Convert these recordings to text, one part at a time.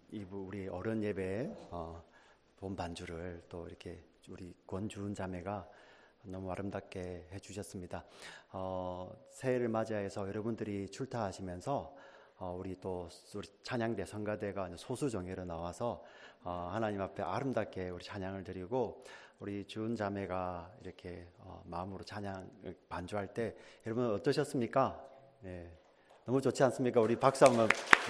우리 어른 예배 본 반주를 또 이렇게 우리 권주은 자매가 너무 아름답게 해주셨습니다. 새해를 맞이해서 여러분들이 출타하시면서 우리 찬양대 성가대가 소수정예로 나와서 하나님 앞에 아름답게 우리 찬양을 드리고 우리 주은 자매가 이렇게 마음으로 찬양 반주할 때 여러분 어떠셨습니까? 네. 너무 좋지 않습니까? 우리 박수 한번.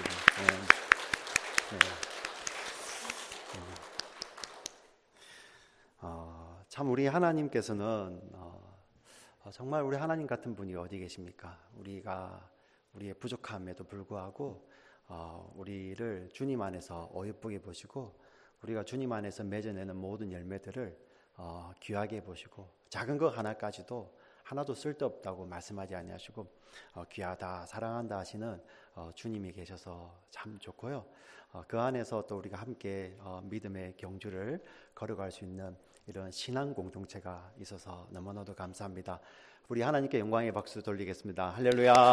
참 우리 하나님께서는 정말 우리 하나님 같은 분이 어디 계십니까? 우리의 부족함에도 불구하고 우리를 주님 안에서 어여쁘게 보시고 우리가 주님 안에서 맺어내는 모든 열매들을 귀하게 보시고 작은 것 하나까지도 하나도 쓸데없다고 말씀하지 아니하시고 귀하다 사랑한다 하시는 주님이 계셔서 참 좋고요. 그 안에서 또 우리가 함께 믿음의 경주를 걸어갈 수 있는 이런 신앙 공동체가 있어서 너무나도 감사합니다. 우리 하나님께 영광의 박수 돌리겠습니다. 할렐루야.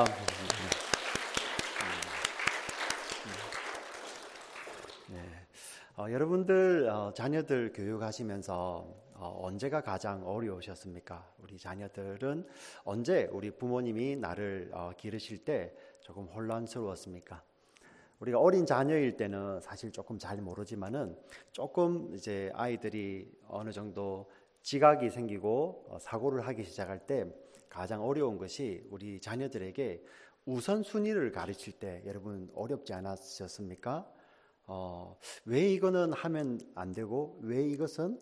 여러분들 자녀들 교육하시면서 언제가 가장 어려우셨습니까? 우리 자녀들은 언제 우리 부모님이 나를 기르실 때 조금 혼란스러웠습니까? 우리가 어린 자녀일 때는 사실 조금 잘 모르지만은 조금 이제 아이들이 어느 정도 지각이 생기고 사고를 하기 시작할 때 가장 어려운 것이 우리 자녀들에게 우선순위를 가르칠 때 여러분 어렵지 않았셨습니까? 왜 이거는 하면 안 되고 왜 이것은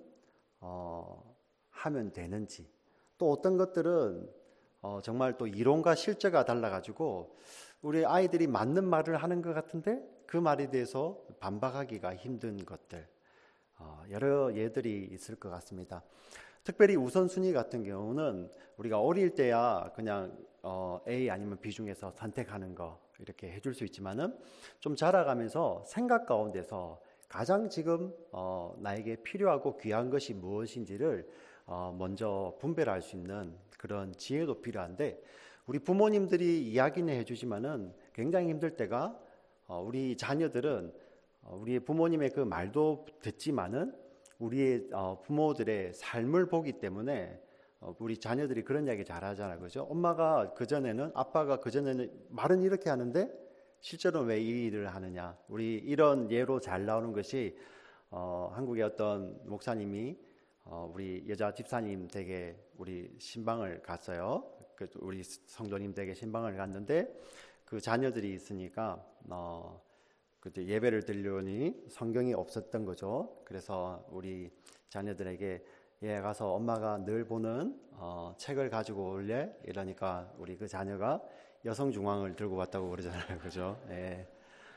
하면 되는지, 또 어떤 것들은 정말 또 이론과 실제가 달라가지고 우리 아이들이 맞는 말을 하는 것 같은데 그 말에 대해서 반박하기가 힘든 것들 여러 예들이 있을 것 같습니다. 특별히 우선순위 같은 경우는 우리가 어릴 때야 그냥 A 아니면 B 중에서 선택하는 거 이렇게 해줄 수 있지만은 좀 자라가면서 생각 가운데서 가장 지금 나에게 필요하고 귀한 것이 무엇인지를 먼저 분별할 수 있는 그런 지혜도 필요한데 우리 부모님들이 이야기는 해주지만은 굉장히 힘들 때가 우리 자녀들은 우리 부모님의 그 말도 듣지만은 우리의 부모들의 삶을 보기 때문에 우리 자녀들이 그런 이야기 잘하잖아요, 그죠? 엄마가 그전에는 아빠가 그전에는 말은 이렇게 하는데 실제로는 왜 이 일을 하느냐? 우리 이런 예로 잘 나오는 것이 한국의 어떤 목사님이 우리 여자 집사님 댁에 우리 신방을 갔어요. 우리 성도님 댁에 신방을 갔는데 그 자녀들이 있으니까 그때 예배를 드리려니 성경이 없었던 거죠. 그래서 우리 자녀들에게 가서 엄마가 늘 보는 책을 가지고 올래? 이러니까 우리 그 자녀가 여성중앙을 들고 왔다고 그러잖아요, 그죠? 예.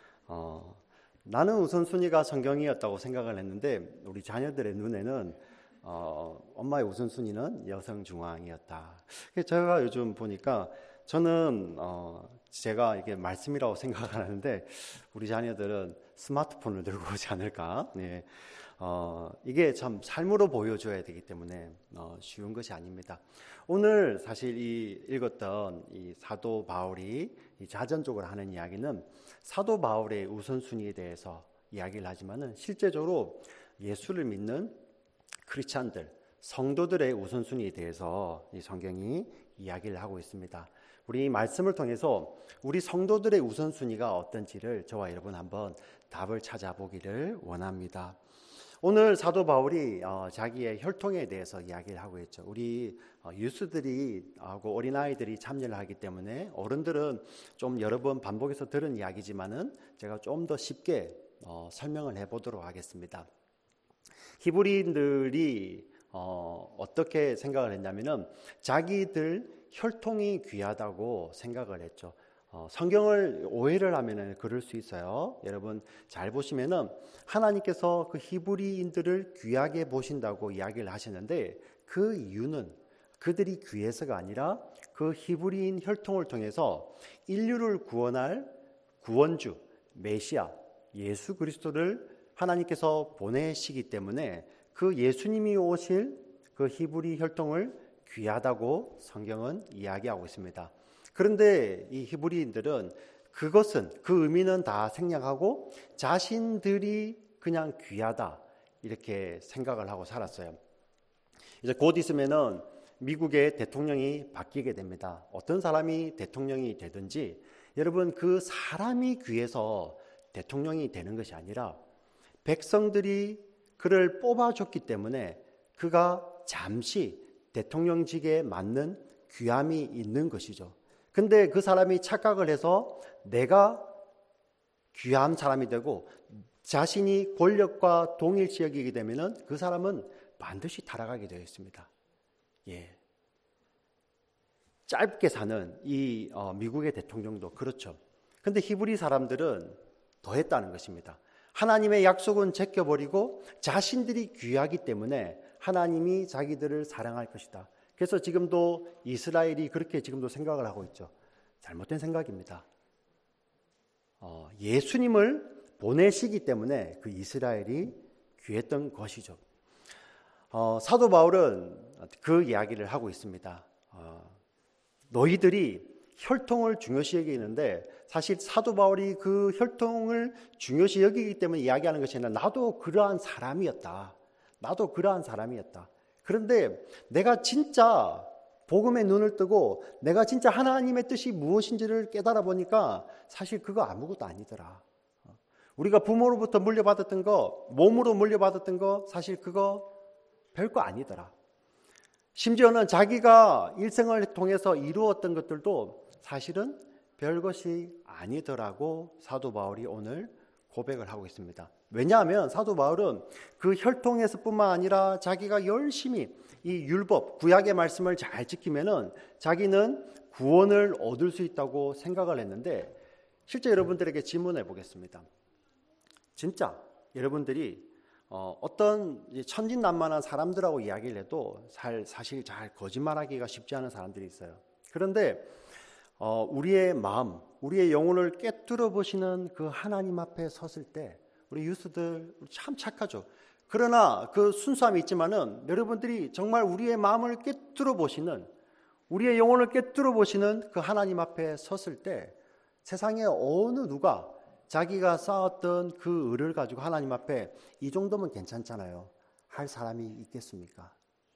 나는 우선순위가 성경이었다고 생각을 했는데 우리 자녀들의 눈에는 엄마의 우선순위는 여성중앙이었다. 제가 요즘 보니까 저는 제가 이게 말씀이라고 생각을 하는데 우리 자녀들은 스마트폰을 들고 오지 않을까? 네. 이게 참 삶으로 보여줘야 되기 때문에 쉬운 것이 아닙니다. 오늘 사실 읽었던 이 사도 바울이 이 자전적으로 하는 이야기는 사도 바울의 우선순위에 대해서 이야기를 하지만은 실제적으로 예수를 믿는 크리스찬들, 성도들의 우선순위에 대해서 이 성경이 이야기를 하고 있습니다. 우리 이 말씀을 통해서 우리 성도들의 우선순위가 어떤지를 저와 여러분 한번 답을 찾아보기를 원합니다. 오늘 사도 바울이 자기의 혈통에 대해서 이야기를 하고 있죠. 우리 유스들이 하고 어린아이들이 참여를 하기 때문에 어른들은 좀 여러 번 반복해서 들은 이야기지만은 제가 좀 더 쉽게 설명을 해보도록 하겠습니다. 히브리인들이 어떻게 생각을 했냐면은 자기들 혈통이 귀하다고 생각을 했죠. 성경을 오해를 하면은 그럴 수 있어요. 여러분 잘 보시면은 하나님께서 그 히브리인들을 귀하게 보신다고 이야기를 하시는데 그 이유는 그들이 귀해서가 아니라 그 히브리인 혈통을 통해서 인류를 구원할 구원주 메시아 예수 그리스도를 하나님께서 보내시기 때문에 그 예수님이 오실 그 히브리 혈통을 귀하다고 성경은 이야기하고 있습니다. 그런데 이 히브리인들은 그것은 그 의미는 다 생략하고 자신들이 그냥 귀하다 이렇게 생각을 하고 살았어요. 이제 곧 있으면은 미국의 대통령이 바뀌게 됩니다. 어떤 사람이 대통령이 되든지 여러분 그 사람이 귀해서 대통령이 되는 것이 아니라 백성들이 그를 뽑아줬기 때문에 그가 잠시 대통령직에 맞는 귀함이 있는 것이죠. 근데 그 사람이 착각을 해서 내가 귀한 사람이 되고 자신이 권력과 동일시 여기게 되면은 그 사람은 반드시 타락하게 되어 있습니다. 예. 짧게 사는 이 미국의 대통령도 그렇죠. 근데 히브리 사람들은 더 했다는 것입니다. 하나님의 약속은 제껴버리고 자신들이 귀하기 때문에 하나님이 자기들을 사랑할 것이다. 그래서 지금도 이스라엘이 그렇게 지금도 생각을 하고 있죠. 잘못된 생각입니다. 예수님을 보내시기 때문에 그 이스라엘이 귀했던 것이죠. 사도 바울은 그 이야기를 하고 있습니다. 너희들이 혈통을 중요시 여기는데 사실 사도 바울이 그 혈통을 중요시 여기기 때문에 이야기하는 것이 아니라 나도 그러한 사람이었다. 나도 그러한 사람이었다. 그런데 내가 진짜 복음에 눈을 뜨고 내가 진짜 하나님의 뜻이 무엇인지를 깨달아 보니까 사실 그거 아무것도 아니더라. 우리가 부모로부터 물려받았던 거, 몸으로 물려받았던 거 사실 그거 별거 아니더라. 심지어는 자기가 일생을 통해서 이루었던 것들도 사실은 별것이 아니더라고 사도 바울이 오늘 고백을 하고 있습니다. 왜냐하면 사도 바울은 그 혈통에서뿐만 아니라 자기가 열심히 이 율법, 구약의 말씀을 잘 지키면은 자기는 구원을 얻을 수 있다고 생각을 했는데 실제 여러분들에게 질문해 보겠습니다. 진짜 여러분들이 어떤 천진난만한 사람들하고 이야기를 해도 사실 잘 거짓말하기가 쉽지 않은 사람들이 있어요. 그런데 우리의 마음, 우리의 영혼을 깨뚫어 보시는 그 하나님 앞에 섰을 때 우리 유스들 참 착하죠. 그러나 그 순수함이 있지만은 여러분들이 정말 우리의 마음을 깨뚫어 보시는, 우리의 영혼을 깨뚫어 보시는 그 하나님 앞에 섰을 때 세상에 어느 누가 자기가 쌓았던 그 의를 가지고 하나님 앞에 이 정도면 괜찮잖아요 할 사람이 있겠습니까?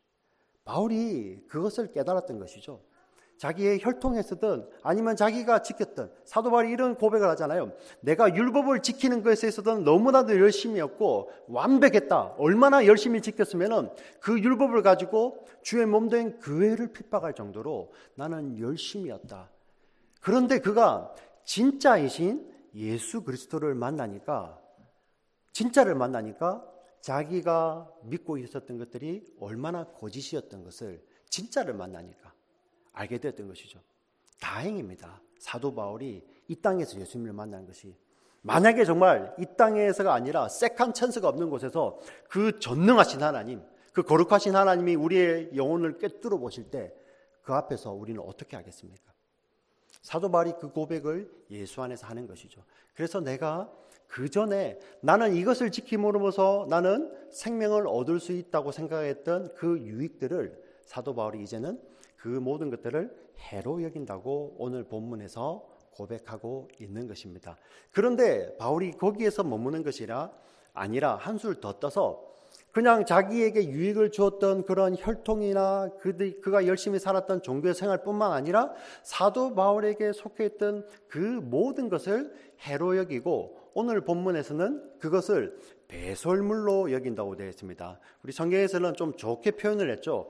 바울이 그것을 깨달았던 것이죠. 자기의 혈통에서든 아니면 자기가 지켰던, 사도 바울이 이런 고백을 하잖아요. 내가 율법을 지키는 것에 있어서는 너무나도 열심이었고 완벽했다. 얼마나 열심히 지켰으면 그 율법을 가지고 주의 몸된 교회를 핍박할 정도로 나는 열심이었다. 그런데 그가 진짜이신 예수 그리스도를 만나니까, 진짜를 만나니까 자기가 믿고 있었던 것들이 얼마나 거짓이었던 것을 진짜를 만나니까 알게 되었던 것이죠. 다행입니다. 사도 바울이 이 땅에서 예수님을 만난 것이. 만약에 정말 이 땅에서가 아니라 세컨 찬스가 없는 곳에서 그 전능하신 하나님, 그 거룩하신 하나님이 우리의 영혼을 꿰뚫어 보실 때 그 앞에서 우리는 어떻게 하겠습니까? 사도 바울이 그 고백을 예수 안에서 하는 것이죠. 그래서 내가 그 전에 나는 이것을 지킴으로써 나는 생명을 얻을 수 있다고 생각했던 그 유익들을 사도 바울이 이제는 그 모든 것들을 해로 여긴다고 오늘 본문에서 고백하고 있는 것입니다. 그런데 바울이 거기에서 머무는 것이 아니라 한술 더 떠서 그냥 자기에게 유익을 주었던 그런 혈통이나 그가 열심히 살았던 종교 생활뿐만 아니라 사도 바울에게 속해 있던 그 모든 것을 해로 여기고 오늘 본문에서는 그것을 배설물로 여긴다고 되어 있습니다. 우리 성경에서는 좀 좋게 표현을 했죠.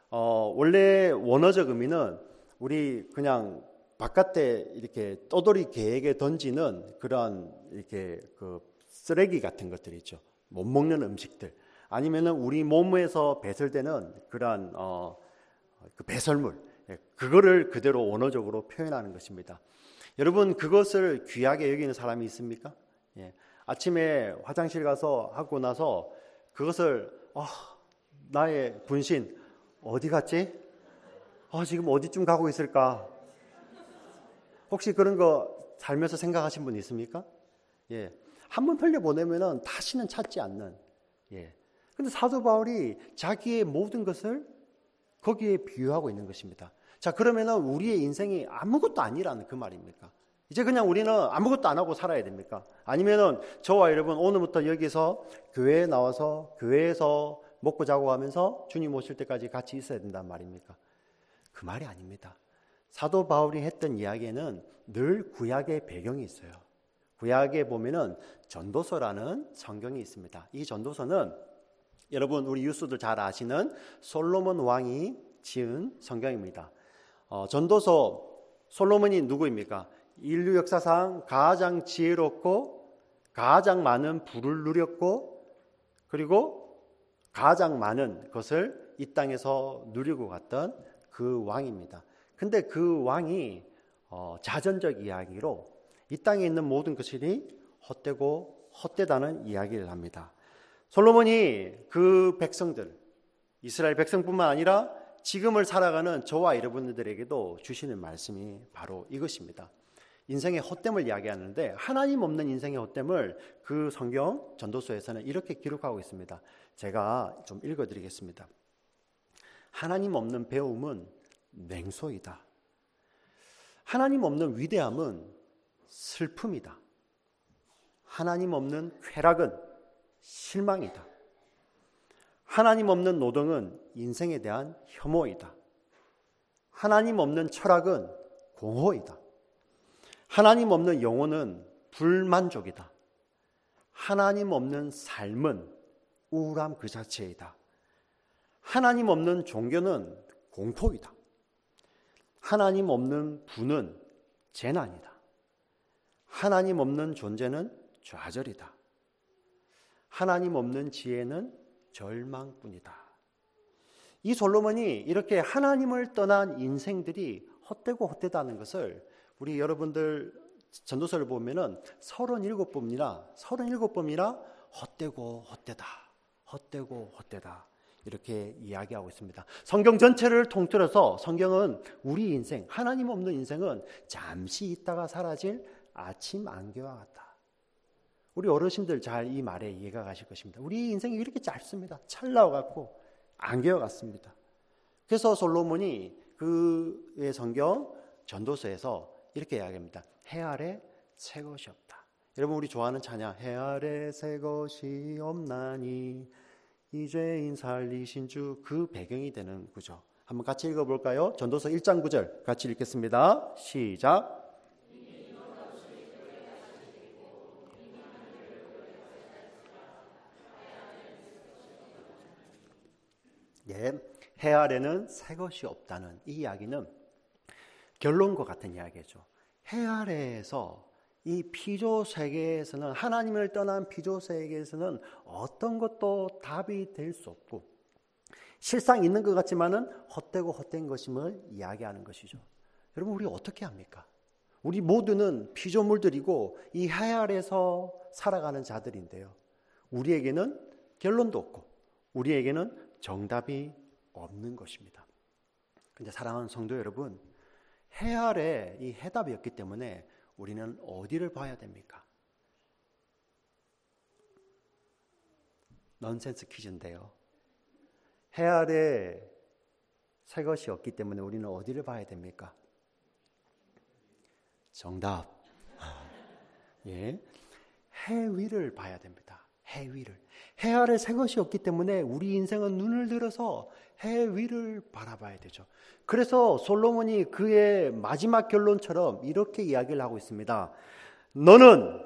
원래 원어적 의미는 우리 그냥 바깥에 이렇게 떠돌이 개에게 던지는 그런 이렇게 그 쓰레기 같은 것들 있죠. 못 먹는 음식들. 아니면은 우리 몸에서 배설되는 그런 그 배설물, 그거를 그대로 원어적으로 표현하는 것입니다. 여러분 그것을 귀하게 여기는 사람이 있습니까? 예. 아침에 화장실 가서 하고 나서 그것을 나의 분신 어디 갔지? 지금 어디쯤 가고 있을까? 혹시 그런 거 살면서 생각하신 분 있습니까? 예. 한번 흘려보내면은 다시는 찾지 않는. 예. 근데 사도 바울이 자기의 모든 것을 거기에 비유하고 있는 것입니다. 자, 그러면은 우리의 인생이 아무것도 아니라는 그 말입니까? 이제 그냥 우리는 아무것도 안 하고 살아야 됩니까? 아니면은 저와 여러분 오늘부터 여기서 교회에 나와서 교회에서 먹고 자고 하면서 주님 오실 때까지 같이 있어야 된단 말입니까? 그 말이 아닙니다. 사도 바울이 했던 이야기에는 늘 구약의 배경이 있어요. 구약에 보면은 전도서라는 성경이 있습니다. 이 전도서는 여러분 우리 유수들 잘 아시는 솔로몬 왕이 지은 성경입니다. 전도서 솔로몬이 누구입니까? 인류 역사상 가장 지혜롭고 가장 많은 부를 누렸고 그리고 가장 많은 것을 이 땅에서 누리고 갔던 그 왕입니다. 근데 그 왕이 자전적 이야기로 이 땅에 있는 모든 것이 헛되고 헛되다는 이야기를 합니다. 솔로몬이 그 백성들, 이스라엘 백성뿐만 아니라 지금을 살아가는 저와 여러분들에게도 주시는 말씀이 바로 이것입니다. 인생의 헛됨을 이야기하는데 하나님 없는 인생의 헛됨을 그 성경 전도서에서는 이렇게 기록하고 있습니다. 제가 좀 읽어드리겠습니다. 하나님 없는 배움은 냉소이다. 하나님 없는 위대함은 슬픔이다. 하나님 없는 쾌락은 실망이다. 하나님 없는 노동은 인생에 대한 혐오이다. 하나님 없는 철학은 공허이다. 하나님 없는 영혼은 불만족이다. 하나님 없는 삶은 우울함 그 자체이다. 하나님 없는 종교는 공포이다. 하나님 없는 부는 재난이다. 하나님 없는 존재는 좌절이다. 하나님 없는 지혜는 절망뿐이다. 이 솔로몬이 이렇게 하나님을 떠난 인생들이 헛되고 헛되다는 것을 우리 여러분들 전도서를 보면은 37번이나 헛되고 헛되다. 헛되고 헛되다. 이렇게 이야기하고 있습니다. 성경 전체를 통틀어서 성경은 우리 인생, 하나님 없는 인생은 잠시 있다가 사라질 아침 안개와 같다. 우리 어르신들 잘 이 말에 이해가 가실 것입니다. 우리 인생이 이렇게 짧습니다. 찰나와 같고 안개와 같습니다. 그래서 솔로몬이 그의 성경 전도서에서 이렇게 이야기합니다. 해 아래 새 것이 없다. 여러분 우리 좋아하는 찬양 해 아래 새 것이 없나니 이제인 살리신 주 그 배경이 되는 구조. 한번 같이 읽어볼까요? 전도서 1장 9절 같이 읽겠습니다. 시작. 예, 해 아래는 새 것이 없다는 이 이야기는 결론과 같은 이야기죠. 해 아래에서 이 피조 세계에서는 하나님을 떠난 피조 세계에서는 어떤 것도 답이 될 수 없고 실상 있는 것 같지만은 헛되고 헛된 것임을 이야기하는 것이죠. 여러분 우리 어떻게 합니까? 우리 모두는 피조물들이고 이 해 아래에서 살아가는 자들인데요. 우리에게는 결론도 없고 우리에게는 정답이 없는 것입니다. 그런데 사랑하는 성도 여러분, 해 아래 이 해답이 없기 때문에 우리는 어디를 봐야 됩니까? 넌센스 퀴즈인데요. 해 아래 새 것이 없기 때문에 우리는 어디를 봐야 됩니까? 정답. 예, 해 위를 봐야 됩니다. 해 위를. 해 아래 새 것이 없기 때문에 우리 인생은 눈을 들어서 해 위를 바라봐야 되죠. 그래서 솔로몬이 그의 마지막 결론처럼 이렇게 이야기를 하고 있습니다. 너는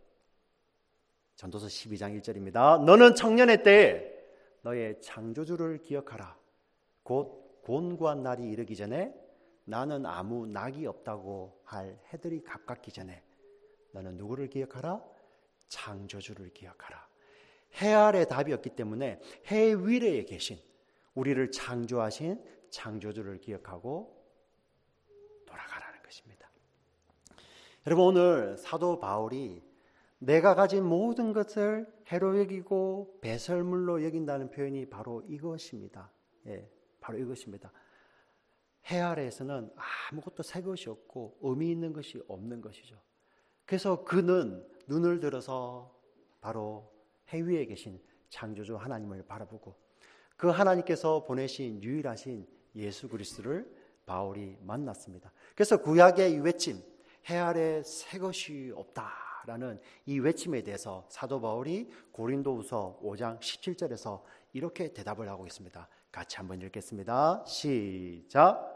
전도서 12장 1절입니다. 너는 청년의 때에 너의 창조주를 기억하라. 곧 곤고한 날이 이르기 전에 나는 아무 낙이 없다고 할 해들이 가깝기 전에 너는 누구를 기억하라? 창조주를 기억하라. 해 아래 답이 없기 때문에 해 위에 계신 우리를 창조하신 창조주를 기억하고 돌아가라는 것입니다. 여러분 오늘 사도 바울이 내가 가진 모든 것을 해로 여기고 배설물로 여긴다는 표현이 바로 이것입니다. 예, 바로 이것입니다. 해 아래에서는 아무것도 새 것이 없고 의미 있는 것이 없는 것이죠. 그래서 그는 눈을 들어서 바로 해 위에 계신 창조주 하나님을 바라보고 그 하나님께서 보내신 유일하신 예수 그리스도를 바울이 만났습니다. 그래서 구약의 외침 해 아래 새 것이 없다라는 이 외침에 대해서 사도 바울이 고린도후서 5장 17절에서 이렇게 대답을 하고 있습니다. 같이 한번 읽겠습니다. 시작.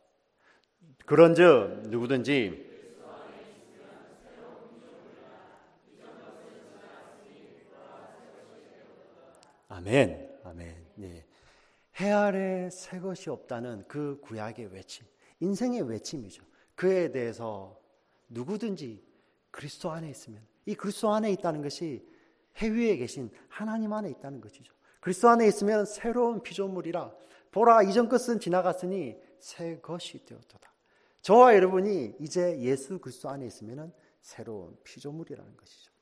그런즉 누구든지 아멘, 아멘. 네. 해 아래 새 것이 없다는 그 구약의 외침, 인생의 외침이죠. 그에 대해서 누구든지 그리스도 안에 있으면, 이 그리스도 안에 있다는 것이 해 위에 계신 하나님 안에 있다는 것이죠. 그리스도 안에 있으면 새로운 피조물이라 보라 이전 것은 지나갔으니 새 것이 되었도다. 저와 여러분이 이제 예수 그리스도 안에 있으면 새로운 피조물이라는 것이죠.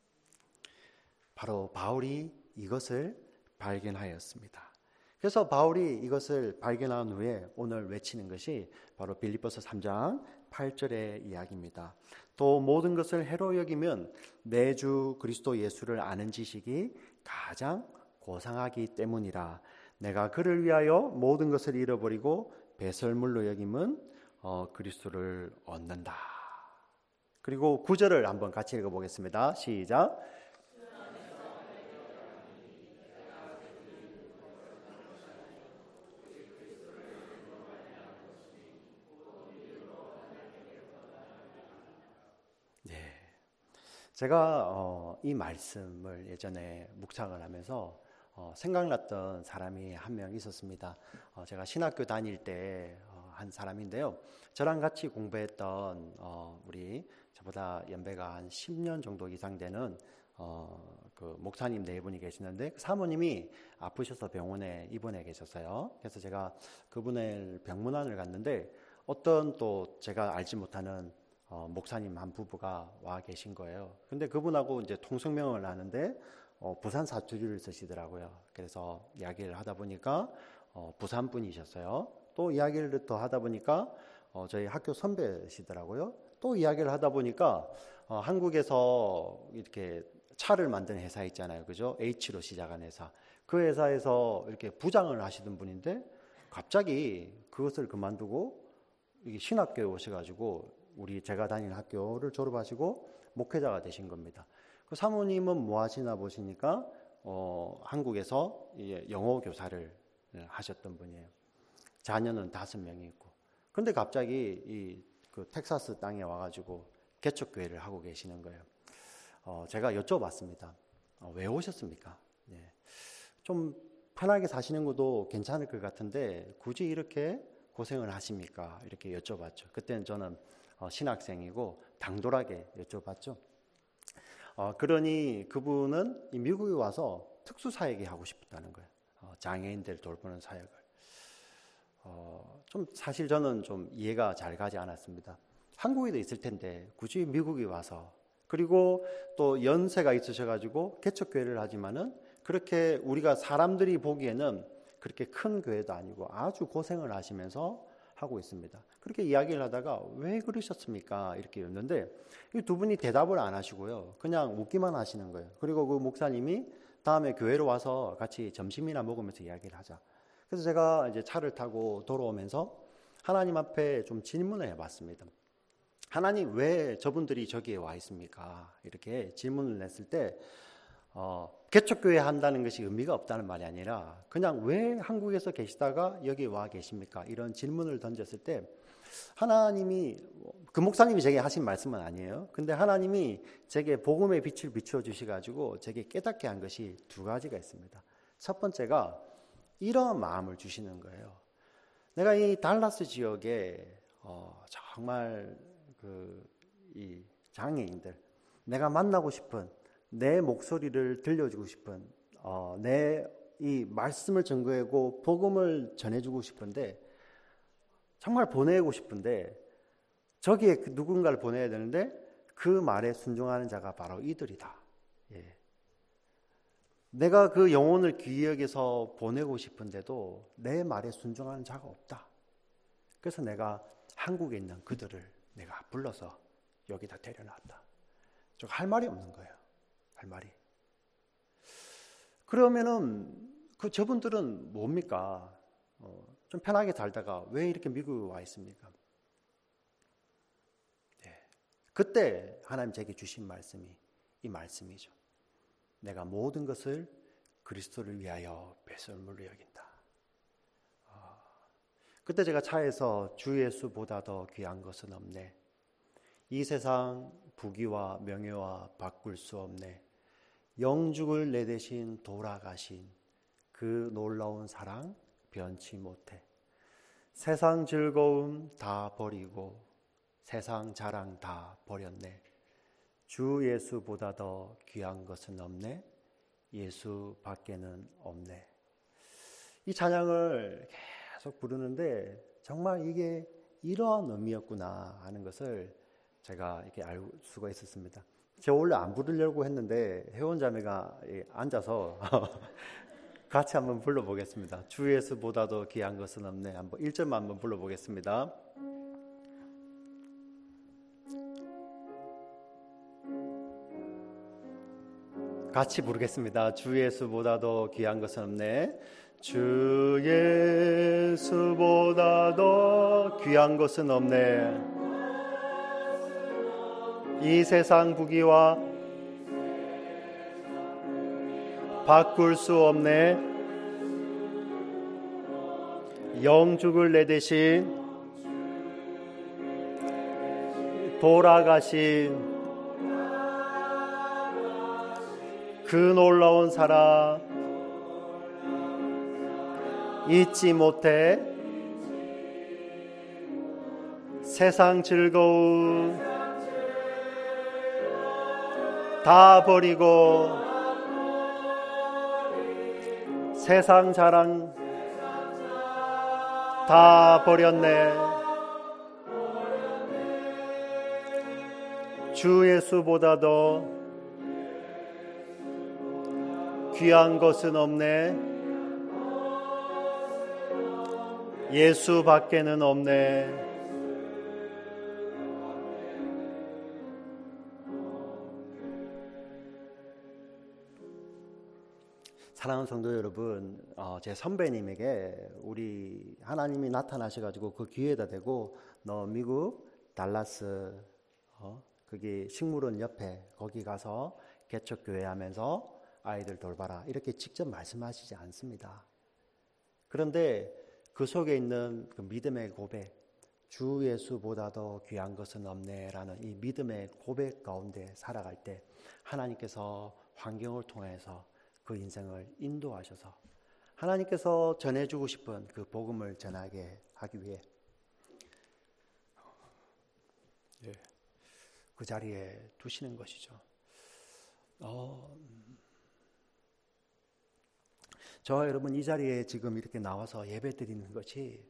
바로 바울이 이것을 발견하였습니다. 그래서 바울이 이것을 발견한 후에 오늘 외치는 것이 바로 빌립보서 3장 8절의 이야기입니다. 또 모든 것을 해로 여기면 내 주 그리스도 예수를 아는 지식이 가장 고상하기 때문이라. 내가 그를 위하여 모든 것을 잃어버리고 배설물로 여김은 그리스도를 얻는다. 그리고 9절을 한번 같이 읽어보겠습니다. 시작. 제가 이 말씀을 예전에 묵상을 하면서 생각났던 사람이 한 명 있었습니다. 제가 신학교 다닐 때 한 사람인데요. 저랑 같이 공부했던 우리 저보다 연배가 한 10년 정도 이상 되는 그 목사님 네 분이 계시는데 그 사모님이 아프셔서 병원에 입원해 계셨어요. 그래서 제가 그분의 병문안을 갔는데 어떤 또 제가 알지 못하는 목사님 한 부부가 와 계신 거예요. 근데 그분하고 이제 통성명을 하는데 부산 사투리를 쓰시더라고요. 그래서 이야기를 하다 보니까 부산 분이셨어요. 또 이야기를 더 하다 보니까 저희 학교 선배시더라고요. 또 이야기를 하다 보니까 한국에서 이렇게 차를 만드는 회사 있잖아요. 그죠? H로 시작한 회사. 그 회사에서 이렇게 부장을 하시던 분인데 갑자기 그것을 그만두고 신학교에 오셔가지고 제가 다니는 학교를 졸업하시고 목회자가 되신 겁니다. 그 사모님은 뭐 하시나 보시니까 한국에서 영어 교사를 하셨던 분이에요. 자녀는 5명이 있고. 근데 갑자기 그 텍사스 땅에 와가지고 개척교회를 하고 계시는 거예요. 제가 여쭤봤습니다. 왜 오셨습니까? 네. 좀 편하게 사시는 것도 괜찮을 것 같은데 굳이 이렇게 고생을 하십니까? 이렇게 여쭤봤죠. 그때는 저는 신학생이고 당돌하게 여쭤봤죠. 그러니 그분은 미국에 와서 특수사역이 하고 싶다는 거예요. 장애인들 돌보는 사역을. 좀 사실 저는 좀 이해가 잘 가지 않았습니다. 한국에도 있을 텐데 굳이 미국에 와서 그리고 또 연세가 있으셔가지고 개척교회를 하지만은 그렇게 우리가 사람들이 보기에는 그렇게 큰 교회도 아니고 아주 고생을 하시면서 하고 있습니다. 그렇게 이야기를 하다가 왜 그러셨습니까? 이렇게 였는데 이 두 분이 대답을 안 하시고요. 그냥 웃기만 하시는 거예요. 그리고 그 목사님이 다음에 교회로 와서 같이 점심이나 먹으면서 이야기를 하자. 그래서 제가 이제 차를 타고 돌아오면서 하나님 앞에 좀 질문을 해봤습니다. 하나님 왜 저분들이 저기에 와 있습니까? 이렇게 질문을 냈을 때 개척교회 한다는 것이 의미가 없다는 말이 아니라 그냥 왜 한국에서 계시다가 여기 와 계십니까? 이런 질문을 던졌을 때 하나님이 그 목사님이 제게 하신 말씀은 아니에요. 근데 하나님이 제게 복음의 빛을 비추어 주셔가지고 제게 깨닫게 한 것이 2가지가 있습니다. 첫 번째가 이런 마음을 주시는 거예요. 내가 이 달라스 지역에 정말 이 장애인들 내가 만나고 싶은 내 목소리를 들려주고 싶은 내 이 말씀을 전거하고 복음을 전해주고 싶은데 정말 보내고 싶은데 저기에 누군가를 보내야 되는데 그 말에 순종하는 자가 바로 이들이다. 예. 내가 그 영혼을 귀히 여겨서 보내고 싶은데도 내 말에 순종하는 자가 없다. 그래서 내가 한국에 있는 그들을 내가 불러서 여기다 데려놨다. 저 할 말이 없는 거예요. 할 말이. 그러면은 저분들은 뭡니까? 좀 편하게 살다가 왜 이렇게 미국에 와 있습니까? 네. 그때 하나님 제게 주신 말씀이 이 말씀이죠. 내가 모든 것을 그리스도를 위하여 배설물로 여긴다. 그때 제가 차에서 주 예수보다 더 귀한 것은 없네. 이 세상 부귀와 명예와 바꿀 수 없네. 영죽을 내 대신 돌아가신 그 놀라운 사랑 변치 못해. 세상 즐거움 다 버리고 세상 자랑 다 버렸네. 주 예수보다 더 귀한 것은 없네. 예수 밖에는 없네. 이 찬양을 계속 부르는데 정말 이게 이런 의미였구나 하는 것을 제가 이렇게 알 수가 있었습니다. 제가 원래 안 부르려고 했는데 회원자매가 앉아서 같이 한번 불러보겠습니다. 주 예수보다도 귀한 것은 없네. 한번 1절만 한번 불러보겠습니다. 같이 부르겠습니다. 주 예수보다도 귀한 것은 없네. 주 예수보다도 귀한 것은 없네. 이 세상 부귀와 바꿀 수 없네. 영죽을 내 대신 돌아가신 그 놀라운 사랑 잊지 못해. 세상 즐거움 다 버리고 세상 자랑 다 버렸네. 주 예수보다도 귀한 것은 없네. 예수 밖에는 없네. 사랑하는 성도 여러분, 제 선배님에게 우리 하나님이 나타나셔가지고 그 기회에다 대고 너 미국 달라스 거기 식물원 옆에 거기 가서 개척교회 하면서 아이들 돌봐라 이렇게 직접 말씀하시지 않습니다. 그런데 그 속에 있는 그 믿음의 고백, 주 예수보다 더 귀한 것은 없네라는 이 믿음의 고백 가운데 살아갈 때 하나님께서 환경을 통해서 그 인생을 인도하셔서 하나님께서 전해주고 싶은 그 복음을 전하게 하기 위해 그 자리에 두시는 것이죠. 저와 여러분 이 자리에 지금 이렇게 나와서 예배 드리는 것이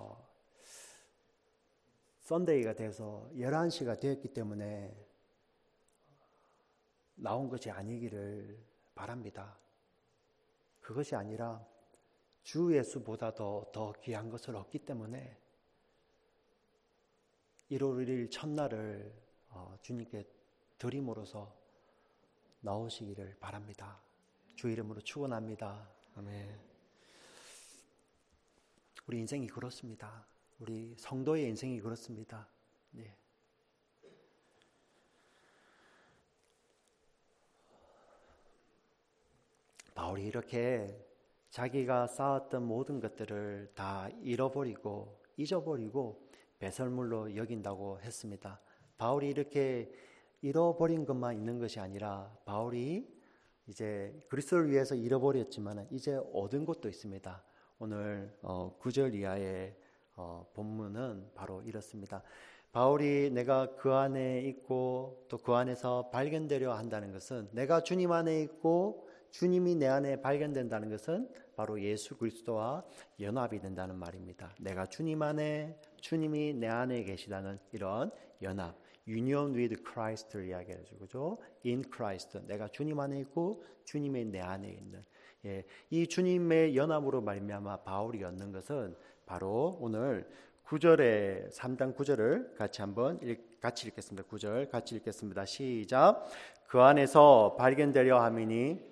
썬데이가 돼서 11시가 되었기 때문에 나온 것이 아니기를 바랍니다. 그것이 아니라 주 예수보다도 더 귀한 것을 얻기 때문에 1월 1일 첫날을 주님께 드림으로써 나오시기를 바랍니다. 주 이름으로 축원합니다. 아멘. 우리 인생이 그렇습니다. 우리 성도의 인생이 그렇습니다. 네. 바울이 이렇게 자기가 쌓았던 모든 것들을 다 잃어버리고 잊어버리고 배설물로 여긴다고 했습니다. 바울이 이렇게 잃어버린 것만 있는 것이 아니라 바울이 이제 그리스도를 위해서 잃어버렸지만 이제 얻은 것도 있습니다. 오늘 9절 이하의 본문은 바로 이렇습니다. 바울이 내가 그 안에 있고 또 그 안에서 발견되려 한다는 것은 내가 주님 안에 있고 주님이 내 안에 발견된다는 것은 바로 예수 그리스도와 연합이 된다는 말입니다. 내가 주님 안에 주님이 내 안에 계시다는 이런 연합, union with Christ를 이야기하죠. 그죠? in Christ. 내가 주님 안에 있고 주님이 내 안에 있는. 이 주님의 연합으로 말미암아 바울이 얻는 것은 바로 오늘 9절에 3장 9절을 같이 읽겠습니다. 9절 같이 읽겠습니다. 시작. 그 안에서 발견되려 함이니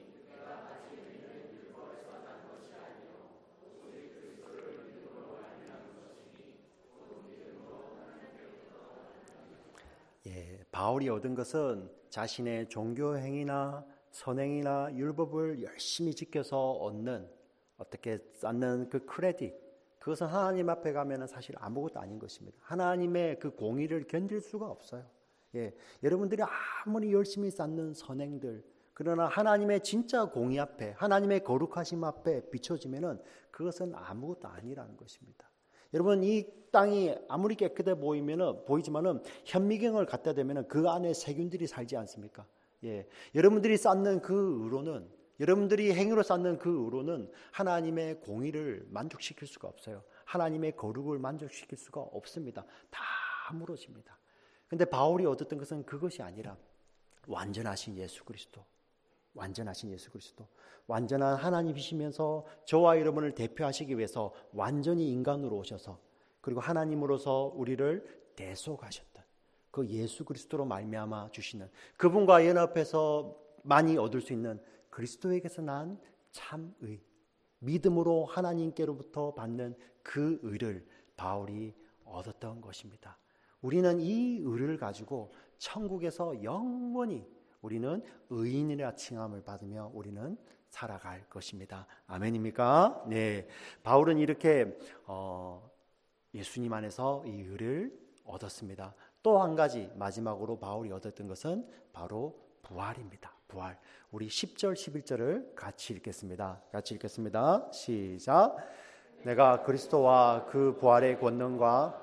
바울이 얻은 것은 자신의 종교 행위나 선행이나 율법을 열심히 지켜서 얻는 어떻게 쌓는 그 크레딧, 그것은 하나님 앞에 가면은 사실 아무것도 아닌 것입니다. 하나님의 그 공의를 견딜 수가 없어요. 예, 여러분들이 아무리 열심히 쌓는 선행들, 그러나 하나님의 진짜 공의 앞에, 하나님의 거룩하심 앞에 비춰지면은 그것은 아무것도 아니라는 것입니다. 여러분, 이 땅이 아무리 깨끗해 보이지만은 현미경을 갖다 대면은 그 안에 세균들이 살지 않습니까? 예, 여러분들이 쌓는 그 의로는, 여러분들이 행위로 쌓는 그 의로는 하나님의 공의를 만족시킬 수가 없어요. 하나님의 거룩을 만족시킬 수가 없습니다. 다 무너집니다. 근데 바울이 얻었던 것은 그것이 아니라 완전하신 예수 그리스도, 완전하신 예수 그리스도, 완전한 하나님이시면서 저와 여러분을 대표하시기 위해서 완전히 인간으로 오셔서 그리고 하나님으로서 우리를 대속하셨던 그 예수 그리스도로 말미암아 주시는 그분과 연합해서 많이 얻을 수 있는 그리스도에게서 난 참의, 믿음으로 하나님께로부터 받는 그 의를 바울이 얻었던 것입니다. 우리는 이 의를 가지고 천국에서 영원히 우리는 의인이라 칭함을 받으며 우리는 살아갈 것입니다. 아멘입니까? 네, 바울은 이렇게 예수님 안에서 이 의를 얻었습니다. 또 한 가지 마지막으로 바울이 얻었던 것은 바로 부활입니다. 부활. 우리 10절 11절을 같이 읽겠습니다. 같이 읽겠습니다. 시작. 내가 그리스도와 그 부활의 권능과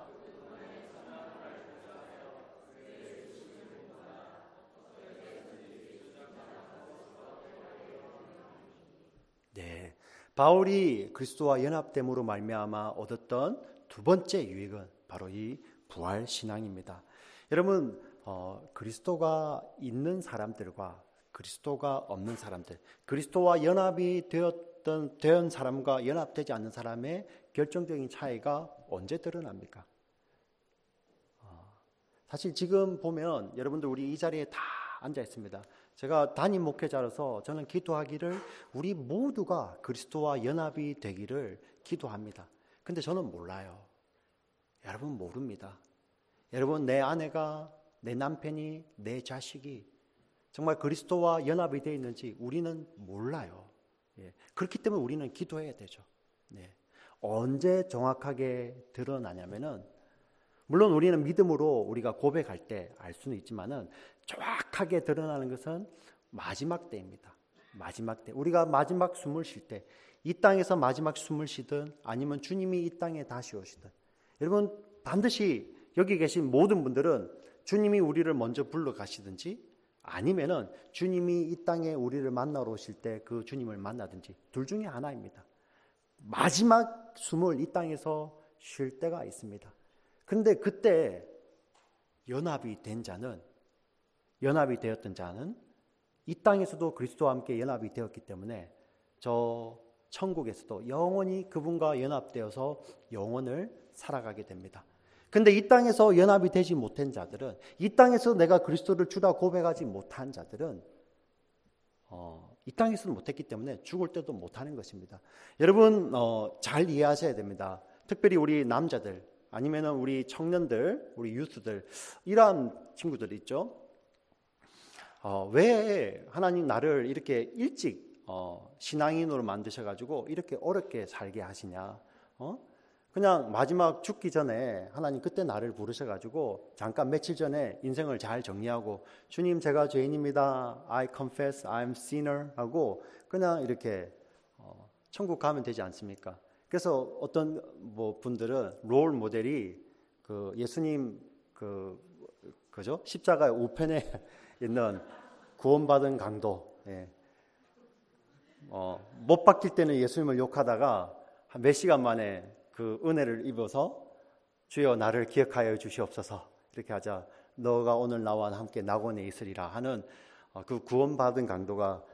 네, 바울이 그리스도와 연합됨으로 말미암아 얻었던 두 번째 유익은 바로 이 부활 신앙입니다. 여러분, 그리스도가 있는 사람들과 그리스도가 없는 사람들, 그리스도와 연합이 된 사람과 연합되지 않는 사람의 결정적인 차이가 언제 드러납니까? 사실 지금 보면 여러분들 우리 이 자리에 다 앉아 있습니다. 제가 담임 목회자로서 저는 기도하기를 우리 모두가 그리스도와 연합이 되기를 기도합니다. 근데 저는 몰라요. 여러분 모릅니다. 여러분, 내 아내가, 내 남편이, 내 자식이 정말 그리스도와 연합이 되어 있는지 우리는 몰라요. 예. 그렇기 때문에 우리는 기도해야 되죠. 네. 언제 정확하게 드러나냐면은, 물론 우리는 믿음으로 우리가 고백할 때 알 수는 있지만은 정확하게 드러나는 것은 마지막 때입니다. 마지막 때. 우리가 마지막 숨을 쉴 때, 이 땅에서 마지막 숨을 쉬든 아니면 주님이 이 땅에 다시 오시든, 여러분 반드시 여기 계신 모든 분들은 주님이 우리를 먼저 불러가시든지 아니면은 주님이 이 땅에 우리를 만나러 오실 때 그 주님을 만나든지 둘 중에 하나입니다. 마지막 숨을 이 땅에서 쉴 때가 있습니다. 그런데 그때 연합이 되었던 자는 이 땅에서도 그리스도와 함께 연합이 되었기 때문에 저 천국에서도 영원히 그분과 연합되어서 영원을 살아가게 됩니다. 근데 이 땅에서 연합이 되지 못한 자들은, 이 땅에서 내가 그리스도를 주라 고백하지 못한 자들은 이 땅에서는 못했기 때문에 죽을 때도 못하는 것입니다. 여러분 잘 이해하셔야 됩니다. 특별히 우리 남자들 아니면 우리 청년들, 우리 유스들, 이러한 친구들 있죠. 왜 하나님 나를 이렇게 일찍 신앙인으로 만드셔가지고 이렇게 어렵게 살게 하시냐? 그냥 마지막 죽기 전에 하나님 그때 나를 부르셔가지고 잠깐 며칠 전에 인생을 잘 정리하고 주님 제가 죄인입니다. I confess I'm sinner 하고 그냥 이렇게 천국 가면 되지 않습니까? 그래서 어떤 분들은 롤 모델이 그 예수님 그죠? 십자가의 우편에 있는 구원받은 강도. 예. 못 박힐 때는 예수님을 욕하다가 한 몇 시간 만에 그 은혜를 입어서 주여 나를 기억하여 주시옵소서 이렇게 하자 너가 오늘 나와 함께 낙원에 있으리라 하는 그 구원받은 강도가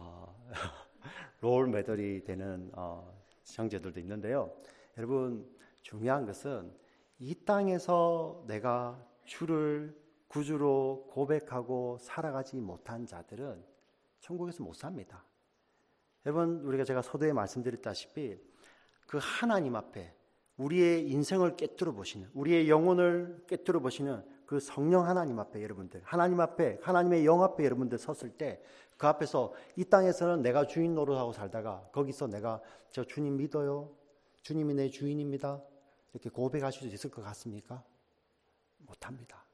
롤 모델이 되는 형제들도 있는데요. 여러분 중요한 것은 이 땅에서 내가 주를 구주로 고백하고 살아가지 못한 자들은 천국에서 못 삽니다. 여러분 제가 서두에 말씀드렸다시피 그 하나님 앞에 우리의 인생을 꿰뚫어 보시는, 우리의 영혼을 꿰뚫어 보시는 그 성령 하나님 앞에 여러분들, 하나님 앞에, 하나님의 영 앞에 여러분들 섰을 때 그 앞에서 이 땅에서는 내가 주인 노릇하고 살다가 거기서 내가 저 주님 믿어요, 주님이 내 주인입니다, 이렇게 고백하실 수 있을 것 같습니까? 못합니다.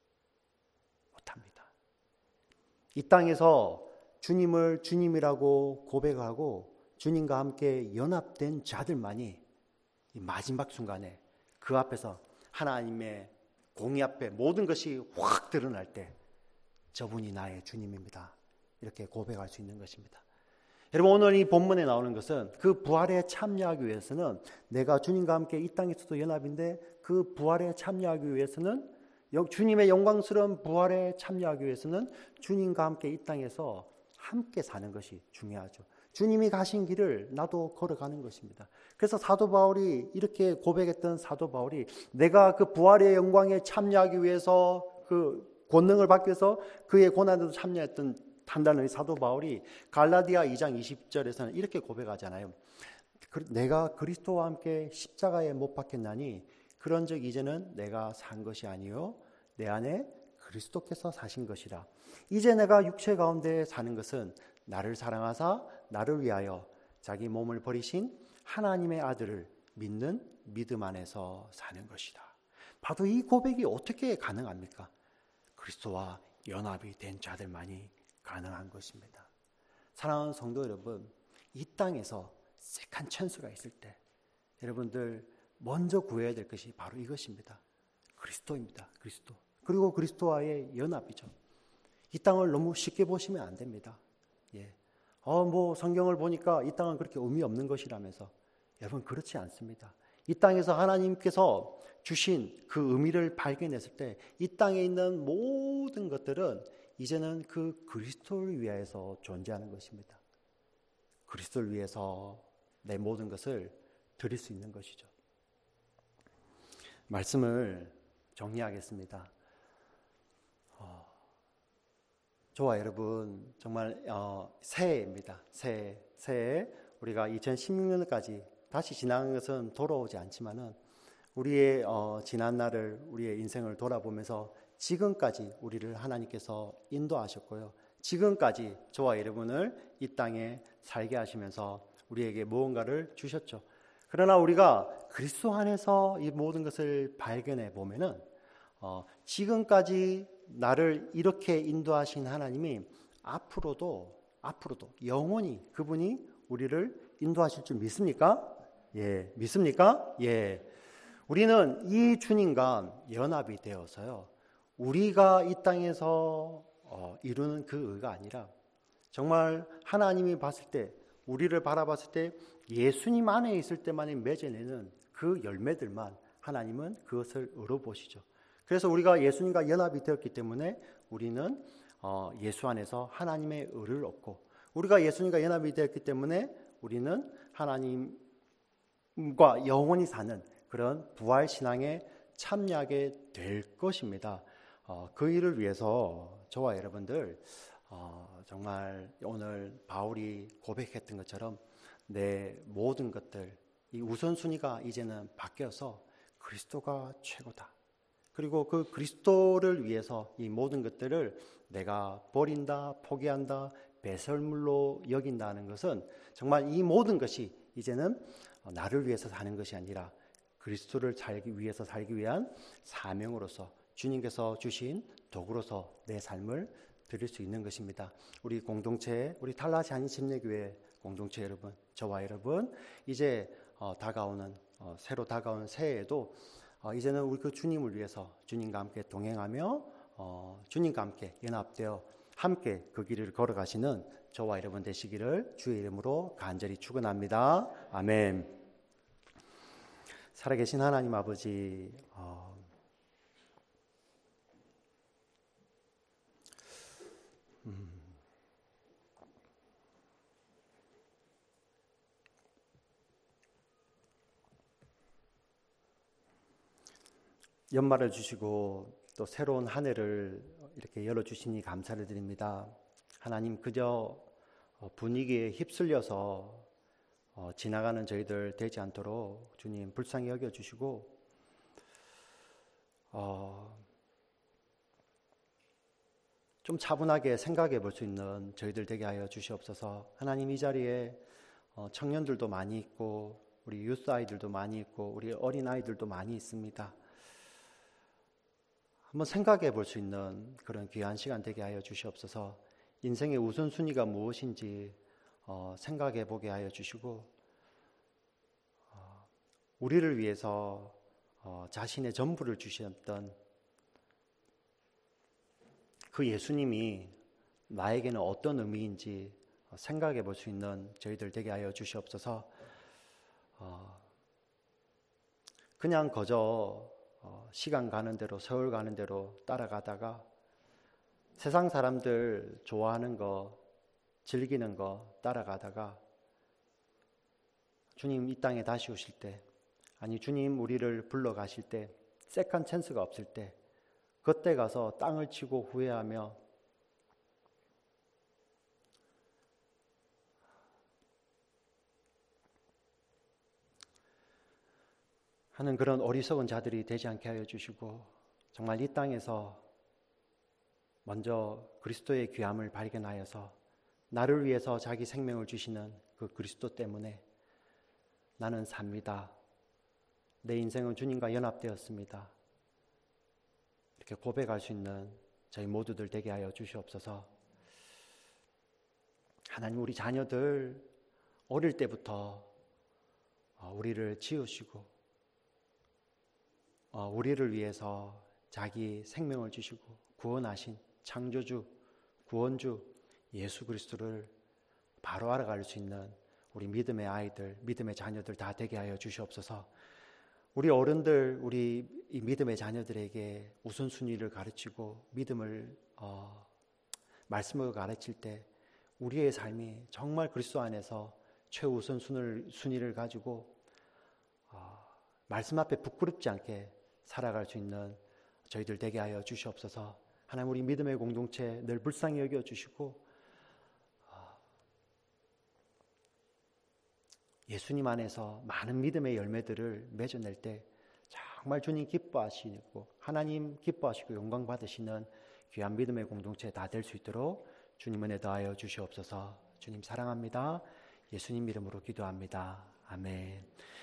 못합니다. 이 땅에서 주님을 주님이라고 고백하고 주님과 함께 연합된 자들만이 이 마지막 순간에 그 앞에서 하나님의 공의 앞에 모든 것이 확 드러날 때 저분이 나의 주님입니다, 이렇게 고백할 수 있는 것입니다. 여러분, 오늘 이 본문에 나오는 것은 그 부활에 참여하기 위해서는 내가 주님과 함께 이 땅에서도 연합인데 그 부활에 참여하기 위해서는 주님의 영광스러운 부활에 참여하기 위해서는 주님과 함께 이 땅에서 함께 사는 것이 중요하죠. 주님이 가신 길을 나도 걸어가는 것입니다. 그래서 사도 바울이 이렇게 고백했던 사도 바울이 내가 그 부활의 영광에 참여하기 위해서 그 권능을 받기 위해서 그의 고난에도 참여했던 단단한 사도 바울이 갈라디아 2장 20절에서는 이렇게 고백하잖아요. 내가 그리스도와 함께 십자가에 못 박혔나니 그런즉 이제는 내가 산 것이 아니요 내 안에 그리스도께서 사신 것이라. 이제 내가 육체 가운데 사는 것은 나를 사랑하사 나를 위하여 자기 몸을 버리신 하나님의 아들을 믿는 믿음 안에서 사는 것이다. 바로 이 고백이 어떻게 가능합니까? 그리스도와 연합이 된 자들만이 가능한 것입니다. 사랑하는 성도 여러분, 이 땅에서 세컨 찬스가 있을 때 여러분들 먼저 구해야 될 것이 바로 이것입니다. 그리스도입니다. 그리스도. 그리고 그리스도와의 연합이죠. 이 땅을 너무 쉽게 보시면 안 됩니다. 예. 성경을 보니까 이 땅은 그렇게 의미 없는 것이라면서. 여러분, 그렇지 않습니다. 이 땅에서 하나님께서 주신 그 의미를 발견했을 때 이 땅에 있는 모든 것들은 이제는 그 그리스도를 위해서 존재하는 것입니다. 그리스도를 위해서 내 모든 것을 드릴 수 있는 것이죠. 말씀을 정리하겠습니다. 저와 여러분 정말 새해입니다. 새해 우리가 2016년까지 다시 지나간 것은 돌아오지 않지만은 우리의 지난 날을, 우리의 인생을 돌아보면서 지금까지 우리를 하나님께서 인도하셨고요. 지금까지 저와 여러분을 이 땅에 살게 하시면서 우리에게 무언가를 주셨죠. 그러나 우리가 그리스도 안에서 이 모든 것을 발견해 보면은 지금까지 나를 이렇게 인도하신 하나님이 앞으로도 영원히 그분이 우리를 인도하실 줄 믿습니까? 예, 믿습니까? 예. 우리는 이 주님과 연합이 되어서요. 우리가 이 땅에서 이루는 그 의가 아니라 정말 하나님이 봤을 때, 우리를 바라봤을 때 예수님 안에 있을 때만이 맺어내는 그 열매들만 하나님은 그것을 의로 보시죠. 그래서 우리가 예수님과 연합이 되었기 때문에 우리는 예수 안에서 하나님의 의를 얻고, 우리가 예수님과 연합이 되었기 때문에 우리는 하나님과 영원히 사는 그런 부활 신앙에 참여하게 될 것입니다. 그 일을 위해서 저와 여러분들 정말 오늘 바울이 고백했던 것처럼 내 모든 것들, 이 우선순위가 이제는 바뀌어서 그리스도가 최고다. 그리고 그 그리스도를 위해서 이 모든 것들을 내가 버린다, 포기한다, 배설물로 여긴다는 것은 정말 이 모든 것이 이제는 나를 위해서 사는 것이 아니라 그리스도를 위해서 살기 위한 사명으로서 주님께서 주신 도구로서 내 삶을 드릴 수 있는 것입니다. 우리 공동체, 우리 달라지 않은 침례교회 공동체 여러분, 저와 여러분, 이제 새로 다가오는 새해에도 이제는 우리 그 주님을 위해서 주님과 함께 동행하며 주님과 함께 연합되어 함께 그 길을 걸어가시는 저와 여러분 되시기를 주의 이름으로 간절히 축원합니다. 아멘. 살아계신 하나님 아버지, 연말을 주시고 또 새로운 한 해를 이렇게 열어주시니 감사를 드립니다. 하나님, 그저 분위기에 휩쓸려서 지나가는 저희들 되지 않도록 주님 불쌍히 여겨주시고 좀 차분하게 생각해 볼 수 있는 저희들 되게 하여 주시옵소서. 하나님, 이 자리에 청년들도 많이 있고 우리 유스 아이들도 많이 있고 우리 어린 아이들도 많이 있습니다. 한번 생각해 볼 수 있는 그런 귀한 시간 되게 하여 주시옵소서. 인생의 우선순위가 무엇인지 생각해 보게 하여 주시고, 우리를 위해서 자신의 전부를 주셨던 그 예수님이 나에게는 어떤 의미인지 생각해 볼 수 있는 저희들 되게 하여 주시옵소서. 그냥 그저 시간 가는 대로, 세월 가는 대로 따라가다가 세상 사람들 좋아하는 거, 즐기는 거 따라가다가 주님 이 땅에 다시 오실 때, 아니 주님 우리를 불러가실 때, 세컨 찬스가 없을 때, 그때 가서 땅을 치고 후회하며 하는 그런 어리석은 자들이 되지 않게 하여 주시고, 정말 이 땅에서 먼저 그리스도의 귀함을 발견하여서 나를 위해서 자기 생명을 주시는 그 그리스도 때문에 나는 삽니다. 내 인생은 주님과 연합되었습니다. 이렇게 고백할 수 있는 저희 모두들 되게 하여 주시옵소서. 하나님, 우리 자녀들 어릴 때부터 우리를 지으시고 우리를 위해서 자기 생명을 주시고 구원하신 창조주, 구원주 예수 그리스도를 바로 알아갈 수 있는 우리 믿음의 아이들, 믿음의 자녀들 다 되게 하여 주시옵소서. 우리 어른들, 우리 이 믿음의 자녀들에게 우선순위를 가르치고 믿음을 말씀을 가르칠 때 우리의 삶이 정말 그리스도 안에서 최우선 순위를 가지고 말씀 앞에 부끄럽지 않게 살아갈 수 있는 저희들 되게 하여 주시옵소서. 하나님, 우리 믿음의 공동체 늘 불쌍히 여겨주시고 예수님 안에서 많은 믿음의 열매들을 맺어낼 때 정말 주님 기뻐하시고 하나님 기뻐하시고 영광 받으시는 귀한 믿음의 공동체 다 될 수 있도록 주님 은혜 더하여 주시옵소서. 주님 사랑합니다. 예수님 이름으로 기도합니다. 아멘.